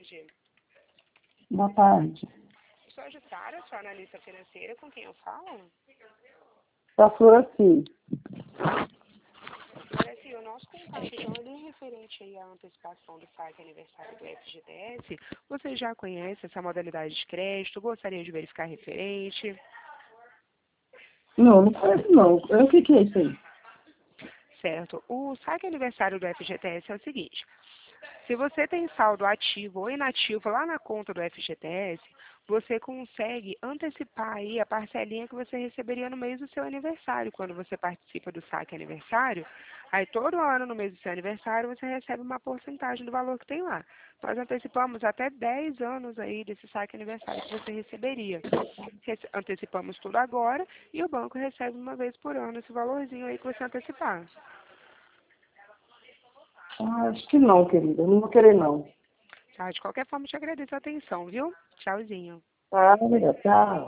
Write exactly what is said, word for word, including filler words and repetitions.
tarde. Boa tarde. Sou a Jussara, sou analista financeira, com quem eu falo? Da Floraci. Olha, assim, o nosso contato, então, ele é referente aí à antecipação do saque aniversário do F G T S. Você já conhece essa modalidade de crédito? Gostaria de verificar referente? Não, não conheço não. O que, que é isso aí? Certo. O saque aniversário do F G T S é o seguinte. Se você tem saldo ativo ou inativo lá na conta do F G T S, você consegue antecipar aí a parcelinha que você receberia no mês do seu aniversário. Quando você participa do saque aniversário, aí todo ano no mês do seu aniversário você recebe uma porcentagem do valor que tem lá. Nós antecipamos até dez anos aí desse saque aniversário que você receberia. Rece- Antecipamos tudo agora e o banco recebe uma vez por ano esse valorzinho aí que você antecipar. Ah, acho que não, querida. Não vou querer não. Tá? De qualquer forma, te agradeço a atenção, viu? Tchauzinho. Tá, amiga, tchau.